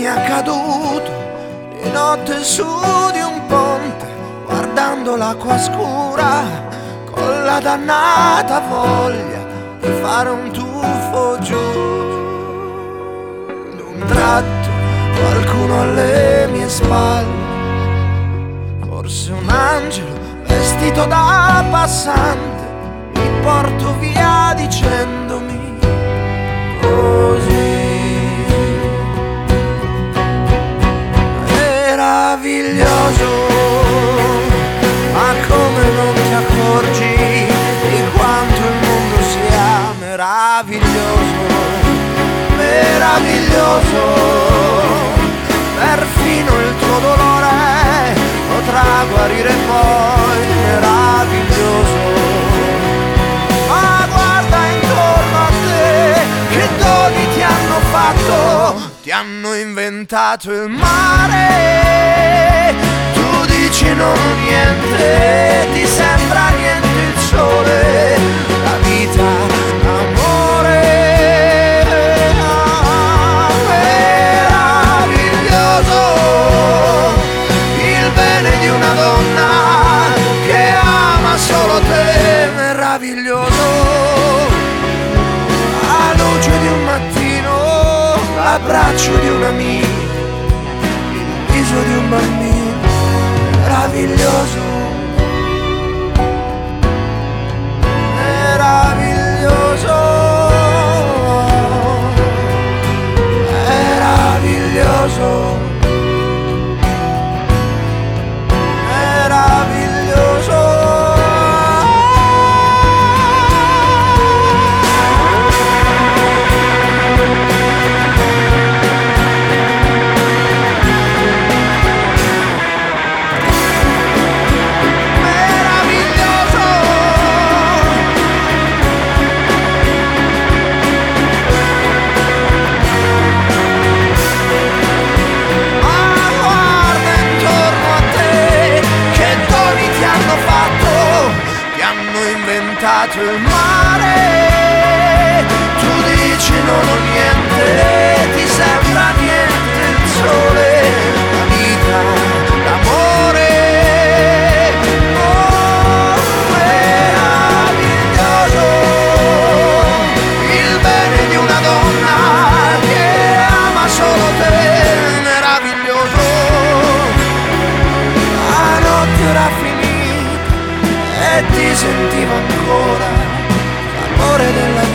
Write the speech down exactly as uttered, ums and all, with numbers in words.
mi è accaduto di notte su di un ponte, guardando l'acqua scura, con la dannata voglia di fare un tuffo giù. D'un tratto qualcuno alle mie spalle, forse un angelo vestito da passante, mi porto via dicendomi così. Meraviglioso, ma come non ti accorgi di quanto il mondo sia meraviglioso, meraviglioso, perfino il tuo dolore potrà guarire poi, meraviglioso. Ma guarda intorno a te, che doni ti hanno fatto, ti hanno inventato il mare. Tu dici non ho niente, ti sembra niente il sole, la vita, l'amore. Ah, meraviglioso, il bene di una donna che ama solo te, meraviglioso. La luce di un mattino, l'abbraccio di un amico, il viso di un bambino, meraviglioso, meraviglioso, meraviglioso, meraviglioso. Il mare, tu dici non ho niente, ti sembra niente il sole, la vita, l'amore. Oh, meraviglioso, il bene di una donna che ama solo te, meraviglioso. La notte era finita e ti sentivo ancora l'amore della